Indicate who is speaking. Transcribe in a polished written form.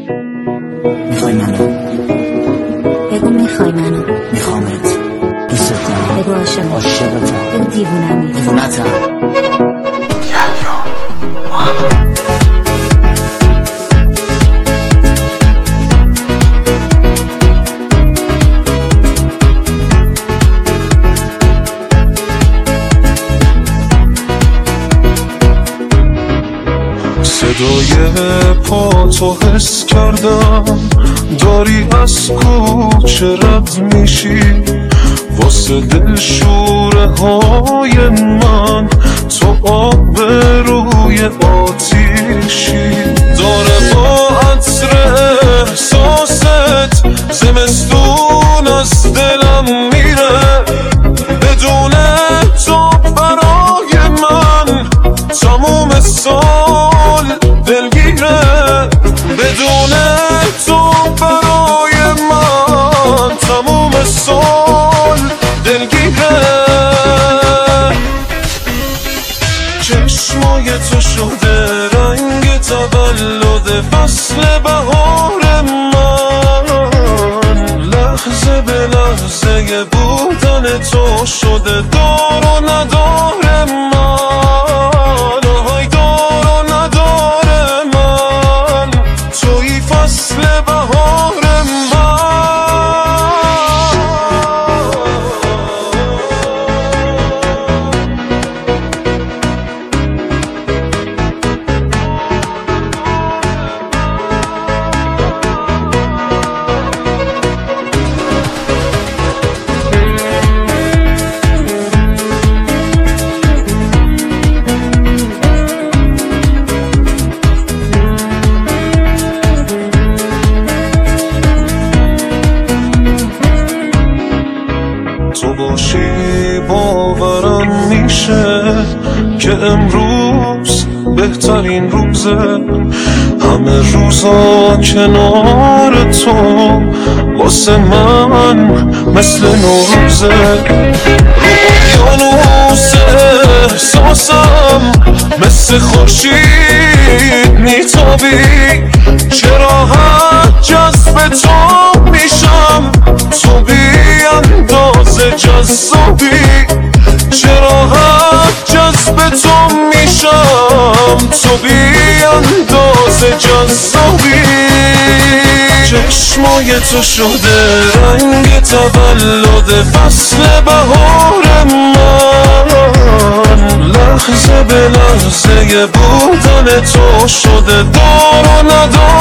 Speaker 1: میخوای منو؟
Speaker 2: بگو میخوای منو.
Speaker 1: میخوامت، دوست دارم.
Speaker 2: بگو عاشقم.
Speaker 1: عاشقتم.
Speaker 2: بگو دیوونمی.
Speaker 1: دیوونتم.
Speaker 3: صدای پا تو حس کردم، داری از کوچه رد میشی، واسه دل شوره های من تو آب روی آتیشی. داره با عطر احساست زمستون از دلم میره، بدون تو برای من تموم سال دلگیره، بدون تو برای من تموم سال دلگیره. چشمای تو شده رنگ تولد فصل بهار من، لحظه به لحظه بودن تو شده دار و ندار من، آهای دار و ندار من، توی فصل بهار من. تو باشی باورم میشه که امروز بهترین روزه، همه روزا کنار تو واسه من مثل نوروزه. رو اقیانوس احساسم مثل خورشید میتابی، چرا هر جذب تو میشم تو بی اندازه جذابی، چرا هر جذب تو میشم تو بی اندازه جذابی. چشمای تو شده رنگ تولد فصل بهار من، لحظه به لحظه بودن تو شده دار و ندار